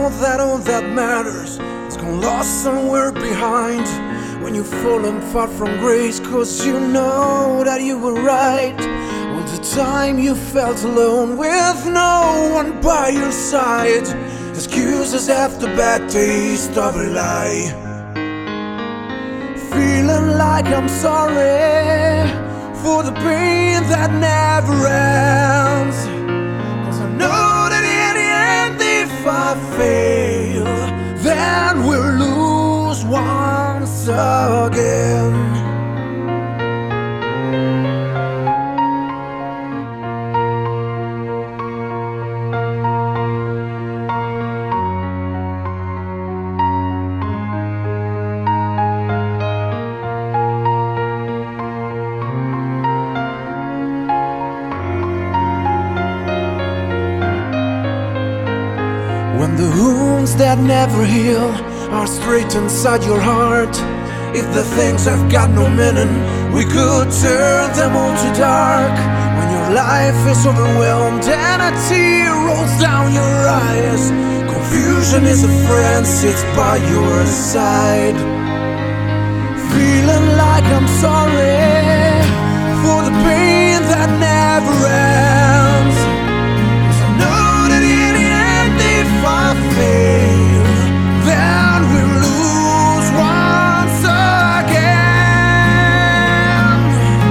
that all that matters is gone lost somewhere behind. When you've fallen far from grace, 'cause you know that you were right all the time you felt alone with no one by your side. Excuses after bad taste of a lie. Feeling like I'm sorry for the pain that never ends, 'cause I know that in the end if I fail, then we'll lose once again. When the wounds that never heal are straight inside your heart, if the things have got no meaning, we could turn them all to dark. When your life is overwhelmed and a tear rolls down your eyes, confusion is a friend, sits by your side. Feeling like I'm sorry for the pain that never ends, 'cause I know that in the end if I fail, then we'll lose once again.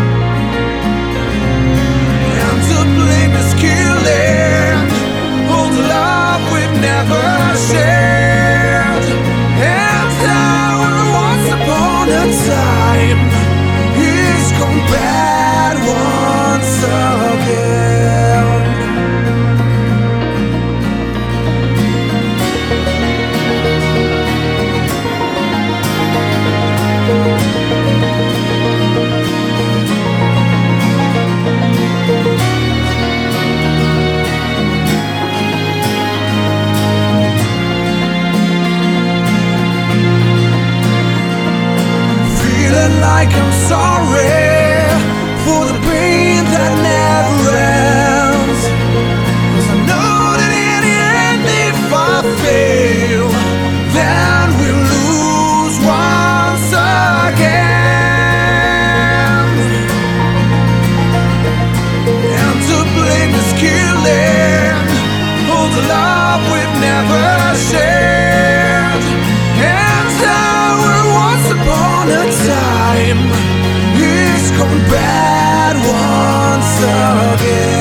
And to blame is killing all the love we've never shared. And our once upon a time is gone bad once again. Like I'm sorry for the pain that never ends, 'cause I know that in the end if I fail, then we'll lose once again. And to blame is killing all the love we've never shared. And our once upon a time it's gone bad once again.